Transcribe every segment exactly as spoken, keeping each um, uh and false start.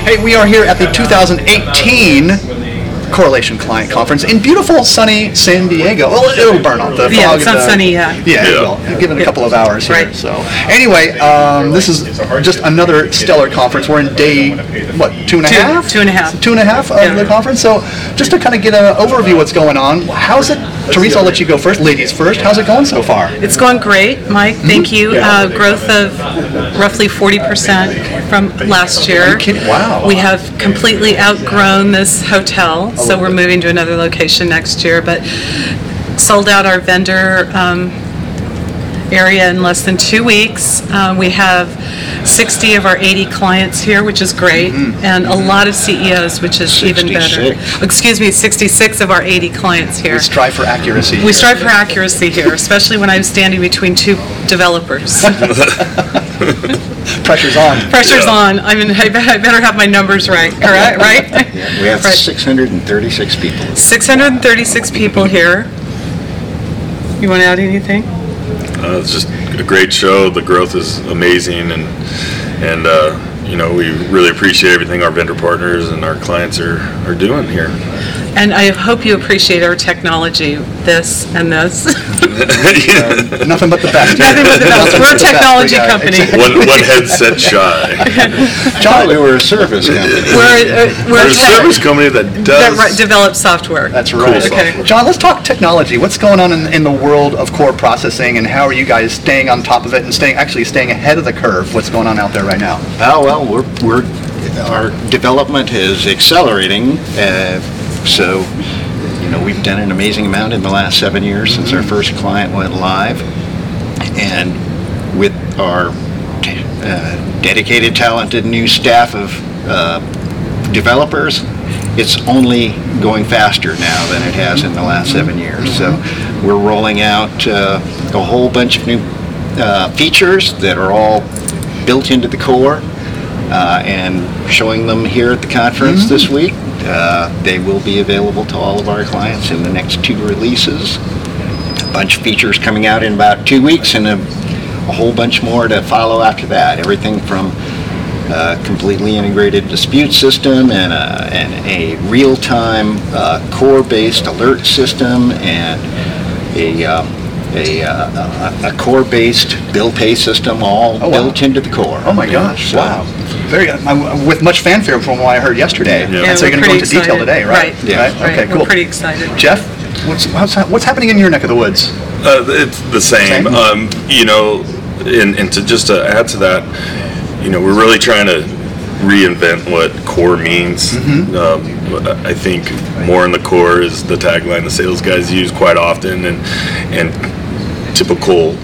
Hey, we are here at the two thousand eighteen Correlation Client Conference in beautiful, sunny San Diego. Well, it'll burn off the fog. Yeah, it's not the, sunny yet. Yeah, Yeah. it will. Give it a Yeah. couple of hours here. Right. So, anyway, um, this is just another stellar conference. We're in day, what, two and a Two- half? two and a half. Two and a half of Yeah. the conference. So, just to kind of get an overview of what's going on, how's it, Teresa, I'll let you go first. Ladies first. How's it going so far? It's going great, Mike. Thank you. Uh, growth of roughly forty percent from last year. Are you kidding? Wow. We have completely outgrown this hotel, so we're moving to another location next year, but sold out our vendor um, area in less than two weeks. Uh, we have sixty of our eighty clients here, which is great, and a lot of C E Os, which is even better. sixty-six. Excuse me, sixty-six of our eighty clients here. We strive for accuracy. We strive for accuracy here, especially when I'm standing between two developers. Pressure's on. Pressure's Yeah. on. I mean, I be- I better have my numbers right, correct, right? Yeah, we have Right. six hundred thirty-six people. six hundred thirty-six people here. You want to add anything? Uh, it's just a great show. The growth is amazing, and and uh, you know, we really appreciate everything our vendor partners and our clients are, are doing here. And I hope you appreciate our technology, this and this. Nothing but the best. Nothing but the best. We're a technology Yeah, company. exactly. one, one headset shy. John, We were a service company. We're, uh, we're We're a tech- service company that that does. ri- develop software. That's right. Cool Okay. John, let's talk technology. What's going on in, in the world of core processing, and how are you guys staying on top of it and staying actually staying ahead of the curve? What's going on out there right now? Oh, well, we're, we're, our development is accelerating, uh, so, you know, we've done an amazing amount in the last seven years since our first client went live, and with our uh, dedicated, talented new staff of uh, developers, it's only going faster now than it has in the last seven years. So we're rolling out uh, a whole bunch of new uh, features that are all built into the core, uh, and showing them here at the conference this week. Uh, they will be available to all of our clients in the next two releases. A bunch of features coming out in about two weeks, and a, a whole bunch more to follow after that. Everything from a completely integrated dispute system and a, and a real-time uh, core-based alert system, and a um, a, uh, a, a core-based bill pay system, all Oh, wow. built into the core. Oh my gosh! So- Wow, very uh, with much fanfare from what I heard yesterday. Yeah. And so we're you're going to go pretty into detail excited. today, right? Right. Yeah. Right? Right. Okay. We're Cool. pretty excited. Jeff, what's what's, hap- what's happening in your neck of the woods? Uh, it's the same. Same? Um, you know, and, and to just to add to that, you know, we're really trying to reinvent what core means. Mm-hmm. Um, I think more in the core is the tagline the sales guys use quite often, and and typical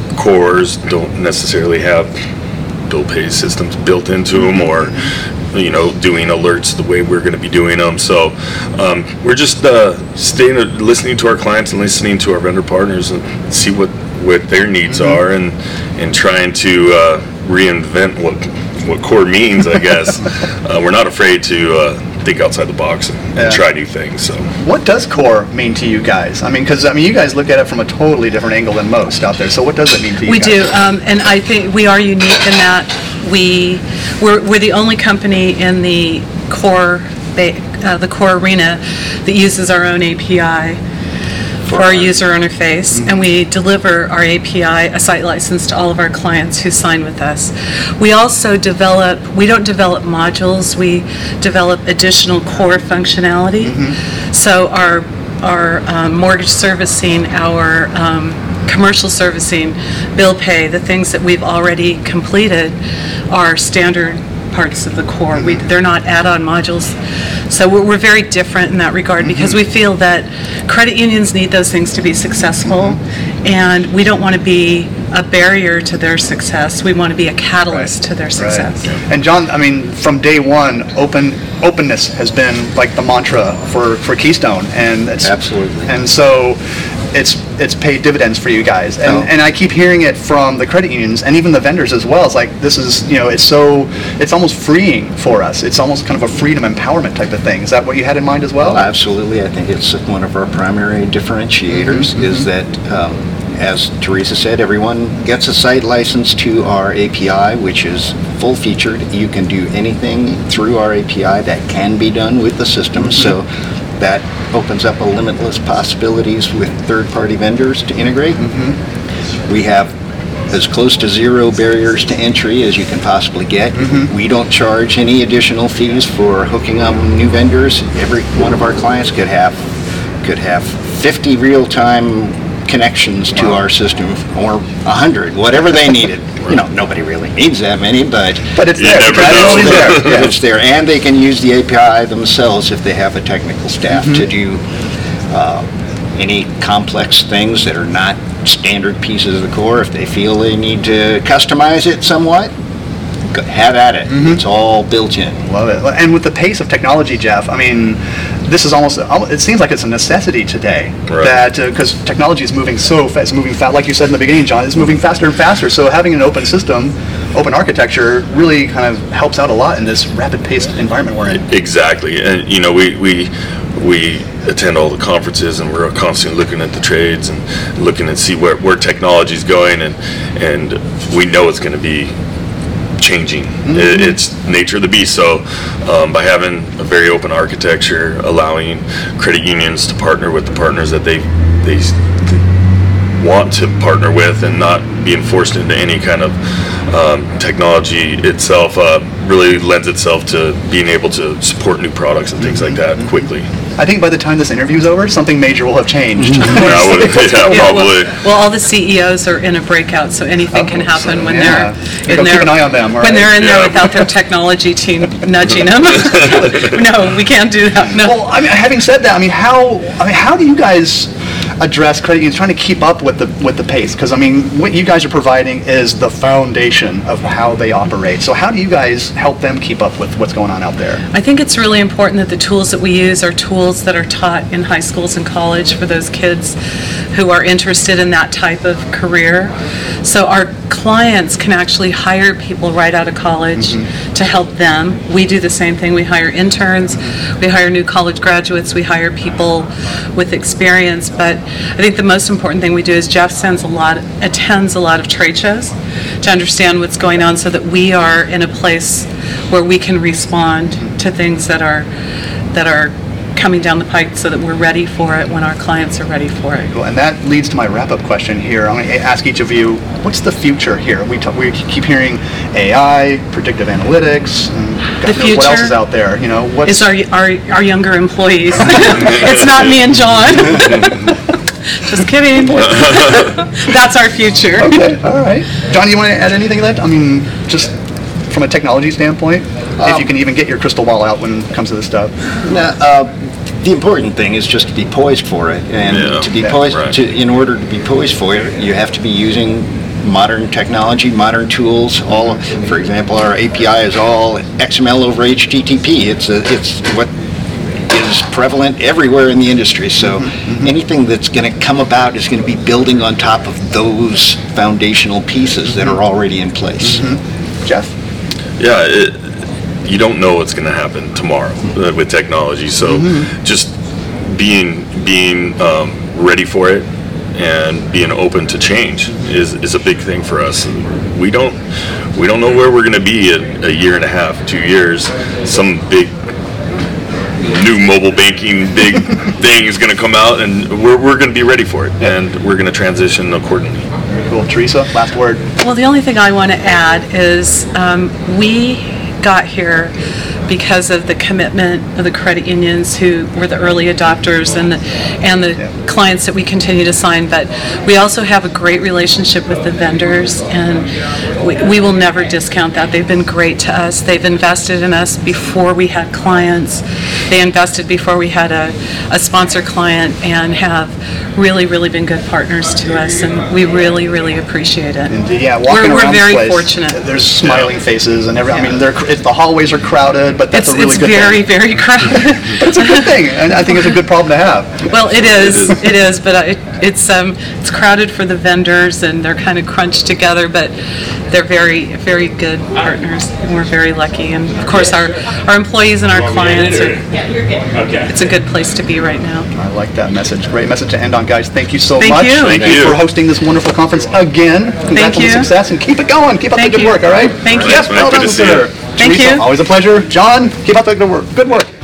cores don't necessarily have bill pay systems built into them, or you know, doing alerts the way we're going to be doing them. So um, we're just uh, staying, listening to our clients and listening to our vendor partners and see what, what their needs Mm-hmm. are, and and trying to uh, reinvent what what core means. I guess uh, we're not afraid to uh, think outside the box and, Yeah. and try new things. So What does core mean to you guys? I mean, because I mean, you guys look at it from a totally different angle than most out there. So what does it mean to you We guys? do, um, and I think we are unique in that we, we're, we're the only company in the core, ba- uh, the core arena that uses our own A P I for our user interface, and we deliver our A P I, a site license, to all of our clients who sign with us. We also develop, we don't develop modules, we develop additional core functionality. So our, our um, mortgage servicing, our um, commercial servicing, bill pay, the things that we've already completed are standard parts of the core. We, they're not add-on modules. So we're, we're very different in that regard, because we feel that credit unions need those things to be successful, and we don't want to be a barrier to their success. We want to be a catalyst to their success. Right. And John, I mean, from day one, open openness has been like the mantra for, for Keystone, and it's Absolutely. And so, it's it's paid dividends for you guys, and Oh. and I keep hearing it from the credit unions and even the vendors as well. It's like, this is, you know, it's so it's almost freeing for us. It's almost kind of a freedom empowerment type of thing. Is that what you had in mind as well? Well, absolutely. I think it's one of our primary differentiators, is that um, as Teresa said, everyone gets a site license to our A P I, which is full-featured. You can do anything through our A P I that can be done with the system, so that opens up a limitless possibilities with third-party vendors to integrate. We have as close to zero barriers to entry as you can possibly get. Mm-hmm. We don't charge any additional fees for hooking up new vendors. Every one of our clients could have could have fifty real-time connections to our system, or one hundred, whatever they needed. You know, nobody really needs that many, but But it's You there. never It's know. always there. Yeah. it's there, and they can use the A P I themselves if they have a technical staff to do uh, any complex things that are not standard pieces of the core. If they feel they need to customize it somewhat, go- have at it. It's all built in. Love it. And with the pace of technology, Jeff, I mean, this is almost, it seems like it's a necessity today. Right. That, because technology is moving so fast, moving fast, like you said in the beginning, John, it's moving faster and faster. So having an open system, open architecture really kind of helps out a lot in this rapid-paced environment we're in. Exactly, and you know, we we we attend all the conferences, and we're constantly looking at the trades and looking and see where where technology is going, and and we know it's going to be changing. It, it's nature of the beast. So um, by having a very open architecture, allowing credit unions to partner with the partners that they they want to partner with, and not being forced into any kind of um, technology itself, uh, really lends itself to being able to support new products and things like that quickly. I think by the time this interview's over, something major will have changed. Yeah, I would- yeah, Yeah, well- probably. Well, all the C E Os are in a breakout, so anything can happen when Yeah. they're Go in keep there. an eye on them, all When right. they're in there Yeah. without their technology team nudging them. No, we can't do that, no. Well, I mean, having said that, I mean, how I mean, how do you guys address credit unions trying to keep up with the with the pace? Because I mean, what you guys are providing is the foundation of how they operate. So how do you guys help them keep up with what's going on out there? I think it's really important that the tools that we use are tools that are taught in high schools and college for those kids who are interested in that type of career. So our clients can actually hire people right out of college to help them. We do the same thing. We hire interns, we hire new college graduates, we hire people with experience. But I think the most important thing we do is Jeff sends a lot, attends a lot of trade shows to understand what's going on, so that we are in a place where we can respond to things that are that are coming down the pike, so that we're ready for it when our clients are ready for it. Well, and that leads to my wrap-up question here. I'm going to ask each of you, what's the future here? We talk, we keep hearing A I, predictive analytics, and God The knows what else future is out there. You know, what's It's our our, our younger employees. It's not me and John. Just kidding. That's our future. Okay, all right. John, you want to add anything to that? I mean, just from a technology standpoint, if you can even get your crystal ball out when it comes to this stuff. Now, uh, the important thing is just to be poised for it, and Yeah. to be Yeah, poised. right. To, in order to be poised for it, you have to be using modern technology, modern tools. All, for example, our A P I is all X M L over H T T P. It's a, it's what is prevalent everywhere in the industry. So anything that's going to come about is going to be building on top of those foundational pieces that are already in place. Jeff? Yeah, it, you don't know what's going to happen tomorrow uh, with technology. So just being being um, ready for it and being open to change is, is a big thing for us. We don't we don't know where we're going to be in a year and a half, two years. Some big new mobile banking big thing is going to come out, and we're we're going to be ready for it, and we're going to transition accordingly. Cool. Teresa, last word. Well, the only thing I want to add is um, we got here because of the commitment of the credit unions, who were the early adopters, and the, and the Yeah. clients that we continue to sign. But we also have a great relationship with the vendors, and we, we will never discount that. They've been great to us. They've invested in us before we had clients. They invested before we had a, a sponsor client, and have really, really been good partners to us, and we really, really appreciate it. Indeed, yeah, walking we're, we're around very the place, fortunate. there's smiling faces and every. I mean, they're, it, the hallways are crowded, but that's It's, a really it's good very, thing. very crowded. But it's a good thing, and I think it's a good problem to have. Well, it is, it is, but uh, it, it's um, it's crowded for the vendors, and they're kind of crunched together, but they're they're very, very good partners, and we're very lucky. And of course, our, our employees and our clients, are, it's a good place to be right now. I like that message. Great message to end on, guys. Thank you so Thank much. you. Thank Thank you you. for hosting this wonderful conference again. Congrats on the you. success, and keep it going. Keep up Thank the good you. work, all right? Thank you. Yes, Good well to done, see sir. you. Thank Teresa, you. always a pleasure. John, keep up the good work. Good work.